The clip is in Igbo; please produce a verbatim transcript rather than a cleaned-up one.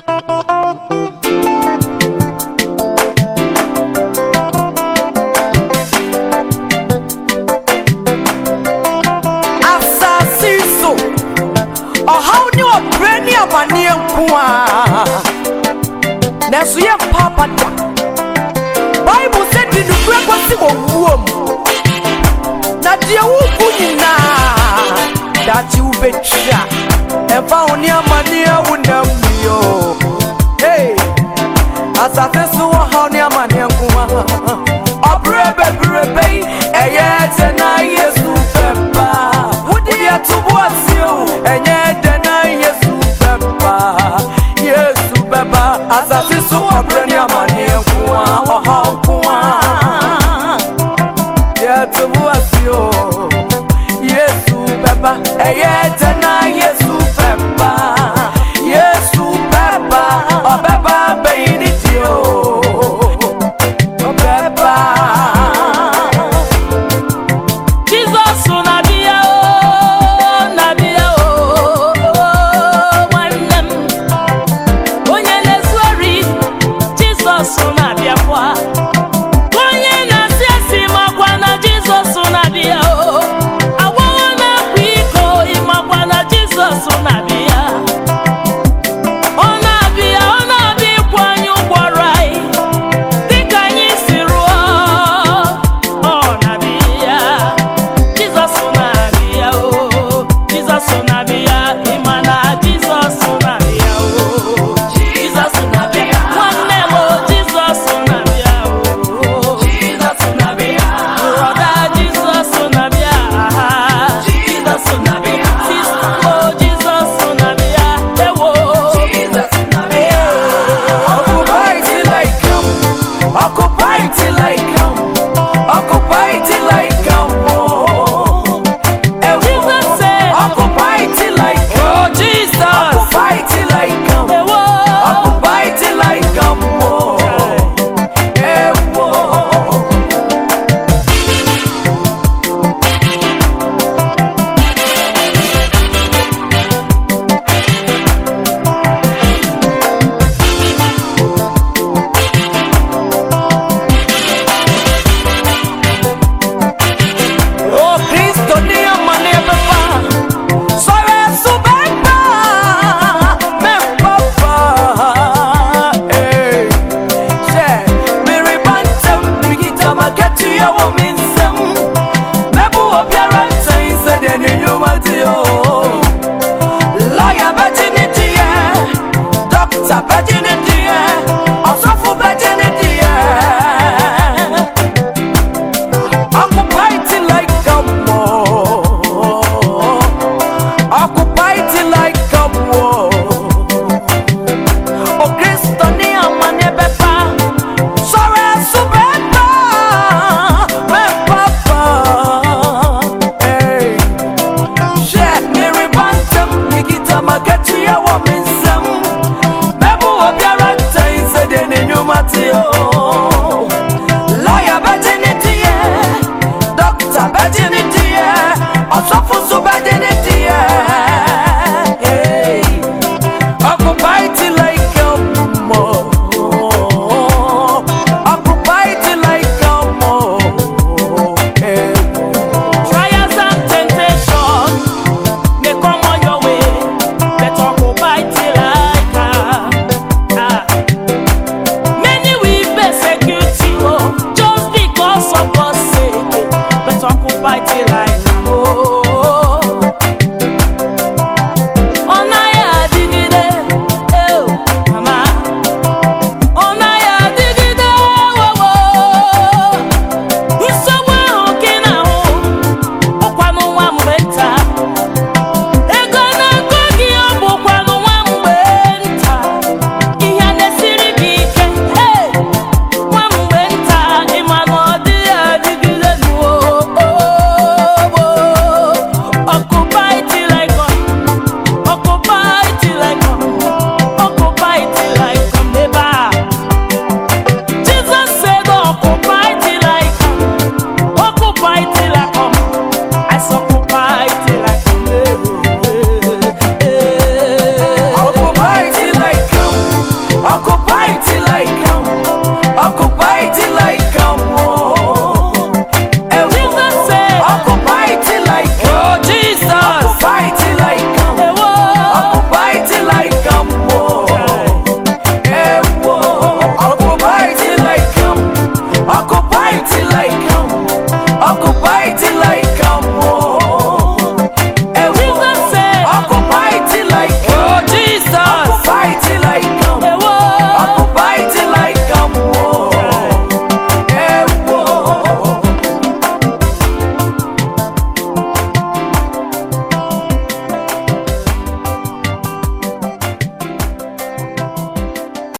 Asasiso, oh how new a brand new money and kwa. Nesu ye papa da. Bible said in the break was a womb. Na dia wuku nyina that you betcha. And found your money I would know you. Hey, Asasiso, how near money and kwa. A brebe brebe, a yet and I yes to pepper. Would you to what's you? And yet and I yes to pepper. Yes to pepper. Asasiso, a brand new money and kwa. Oh, how kwa. Yeah, to what's you? Yes to pepper. A yet